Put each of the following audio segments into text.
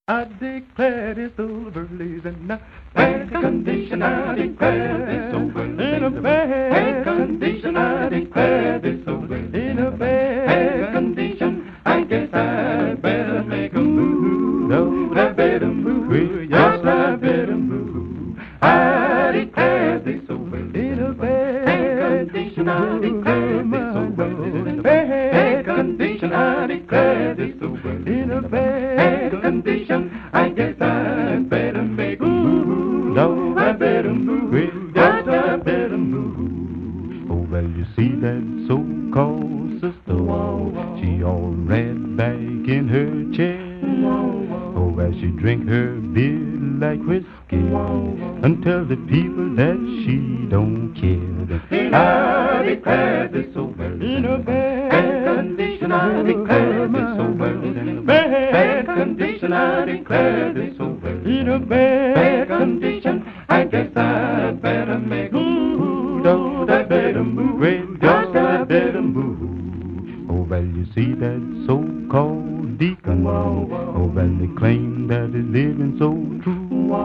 I declare this over and now bad condition. I declare this over in a bad condition. I declare this over in a bad condition. I guess I better make a move. No, I better move. Yes, I better move. I declare this over in a bad condition. I declare this over in a bad condition. I declare this over in a bad condition. I guess I better make a move. No, I better move. Yes, I better move. Oh, well, you see that so-called sister. She all ran back in her chair. Oh, well, she drink her beer like whiskey and tell the people that she don't care. I declare this over in a bad condition. I declare this over in a bad condition. I declare this over in a bad condition. I guess I better make a move. Don't I better move? Just I better move. Oh, well, you see that so-called deacon. Oh, well, they claim that he's living so true.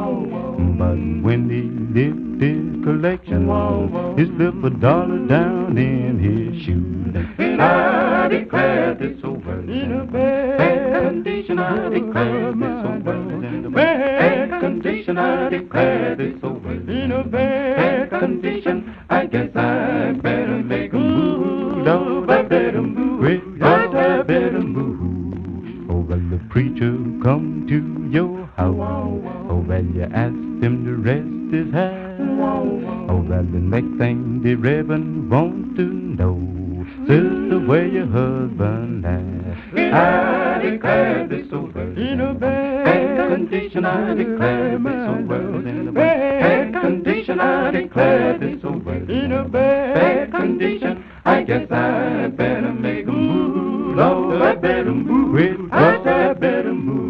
But when he lift his collection, he slip $1 down in his shoe. I declare this over in a bad condition. I declare this over in a bad condition. I declare this over in a bad condition. I guess I better make a move. No, I better move. Yes, I better move. Oh, well, the preacher come to your house. Oh, well, you ask him to rest his hand. Oh, well, the next thing the reverend wants to know, sister, where your husband at? I declare this over in a bad condition. I declare this over in a bad condition. I declare this over in a bad condition. I guess I better make a move. Lord, I better move. I better move.